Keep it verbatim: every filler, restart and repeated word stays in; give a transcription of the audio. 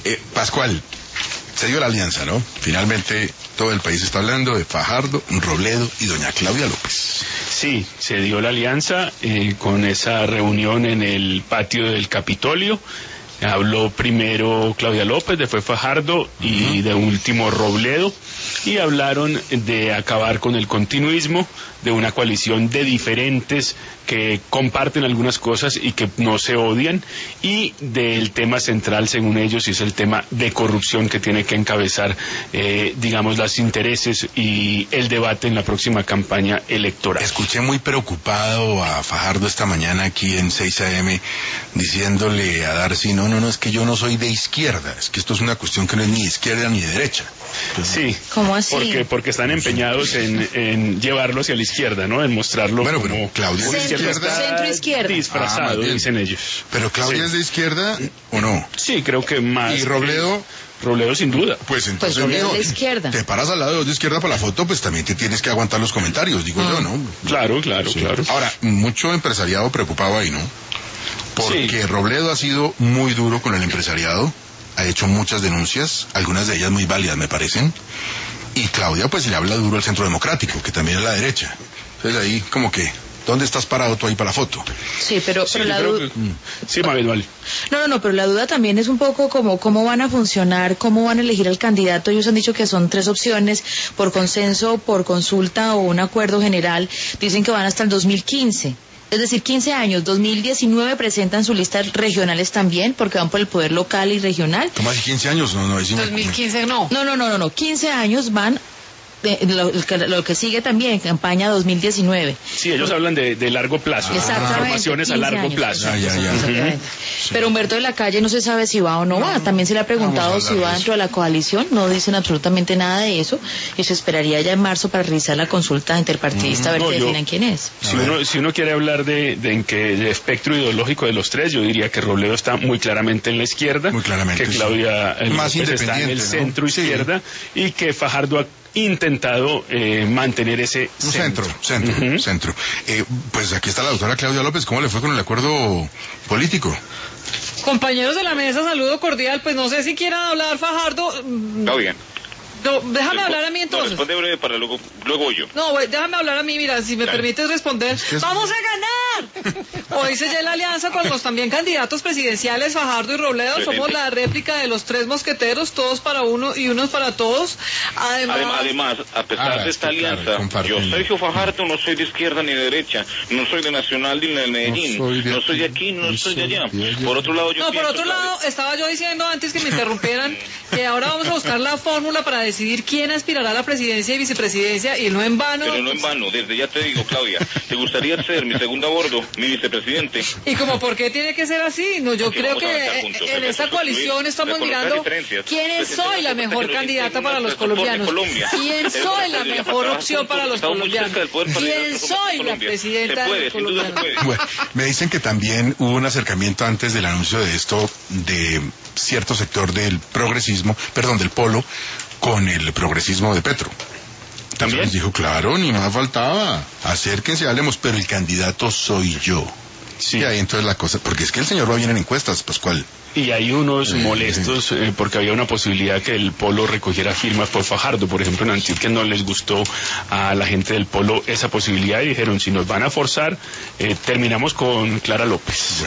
Eh, Pascual, se dio la alianza, ¿no? Finalmente todo el país está hablando de Fajardo, Robledo y doña Claudia López. Sí, se dio la alianza eh, con esa reunión en el patio del Capitolio. Habló primero Claudia López, después Fajardo y uh-huh. de último Robledo, y hablaron de acabar con el continuismo, de una coalición de diferentes que comparten algunas cosas y que no se odian, y del tema central, según ellos, y es el tema de corrupción que tiene que encabezar, eh, digamos, los intereses y el debate en la próxima campaña electoral. Escuché muy preocupado a Fajardo esta mañana aquí en seis a eme diciéndole a Darcy, no, no, no, es que yo no soy de izquierda, es que esto es una cuestión que no es ni de izquierda ni de derecha. Sí. ¿Cómo así? Porque, porque están empeñados en, en llevarlo hacia la izquierda, ¿no? En mostrarlo bueno, como... Pero Claudia centro, es de izquierda. Centro izquierda. Disfrazado, ah, dicen ellos. Pero Claudia sí. es de izquierda, ¿o no? Sí, creo que más. ¿Y Robledo? Robledo sin duda. Pues entonces, pues Robledo mijo, de izquierda. Te paras al lado de los de izquierda para la foto, pues también te tienes que aguantar los comentarios, digo ah. yo, ¿no? Claro, claro, sí. claro. Ahora, mucho empresariado preocupado ahí, ¿no? Porque sí. Robledo ha sido muy duro con el empresariado, ha hecho muchas denuncias, algunas de ellas muy válidas me parecen, y Claudia pues le habla duro al Centro Democrático, que también es la derecha. Entonces ahí como que, ¿dónde estás parado tú ahí para la foto? Sí, pero, pero sí, la duda... Que... Sí, Mabel, vale. No, no, no, pero la duda también es un poco como cómo van a funcionar, cómo van a elegir al candidato. Ellos han dicho que son tres opciones, por consenso, por consulta o un acuerdo general. Dicen que van hasta el dos mil quince. Es decir, quince años, dos mil diecinueve presentan sus listas regionales también, porque van por el poder local y regional. ¿Cómo hace quince años? No, no, es dos mil quince no. No, no, no, no, no. quince años van, eh, lo, lo que sigue también, campaña dos mil diecinueve. Sí, ellos hablan de, de largo plazo. Exactamente. Transformaciones a largo años. plazo. Ah, ya, ya. Uh-huh. Pero Humberto de la Calle no se sabe si va o no, no va. También se le ha preguntado si va dentro de la coalición. No dicen absolutamente nada de eso. Y se esperaría ya en marzo para realizar la consulta interpartidista, uh-huh. a ver no, que definan quién es. Si uno, si uno quiere hablar de, de en que el espectro ideológico de los tres, yo diría que Robledo está muy claramente en la izquierda. Muy claramente. Que Claudia sí. Más López está en el ¿no? centro izquierda. Sí. Y que Fajardo ha intentado eh, mantener ese centro. Centro, centro. Uh-huh. centro. Eh, pues aquí está la doctora Claudia López. ¿Cómo le fue con el acuerdo político? Compañeros de la mesa, saludo cordial. Pues no sé si quieran hablar, Fajardo. Está bien. No, déjame Despo hablar a mí entonces. No, responde breve para luego, luego yo. No, wey, déjame hablar a mí, mira, si me claro. permites responder. ¡Vamos a ganar! Hoy se ya la alianza con los también candidatos presidenciales, Fajardo y Robledo. Presente. Somos la réplica de los tres mosqueteros, todos para uno y unos para todos. Además, además, además a pesar ah, de esta alianza, claro, yo, Sergio Fajardo, no soy de izquierda ni de derecha, no soy de Nacional ni de Medellín, no soy de, no soy de aquí, no, no soy de allá. De allá. Por otro lado, yo No, por otro lado, ¿sabes? Estaba yo diciendo antes que me interrumpieran que ahora vamos a buscar la fórmula para decidir quién aspirará a la presidencia y vicepresidencia, y no en vano. Pero no en vano, desde ya te digo, Claudia, ¿te gustaría ser mi segundo a bordo, mi vicepresidente? ¿Y como por qué tiene que ser así? No, yo Porque creo que en esta coalición estamos mirando quién soy la mejor candidata para los colombianos, quién soy la mejor opción para los colombianos, quién soy la presidenta de los colombianos. Bueno, me dicen que también hubo un acercamiento antes del anuncio de esto de cierto sector del progresismo, perdón, del polo, con el progresismo de Petro. ¿También? Entonces dijo, claro, ni más faltaba, acérquense, hablemos, pero el candidato soy yo. Sí. Y ahí entonces la cosa, porque es que el señor va bien en encuestas, Pascual. Y hay unos eh, molestos eh, porque había una posibilidad que el polo recogiera firmas por Fajardo, por ejemplo en Antioquia no les gustó a la gente del polo esa posibilidad y dijeron, si nos van a forzar, eh, terminamos con Clara López. Bueno.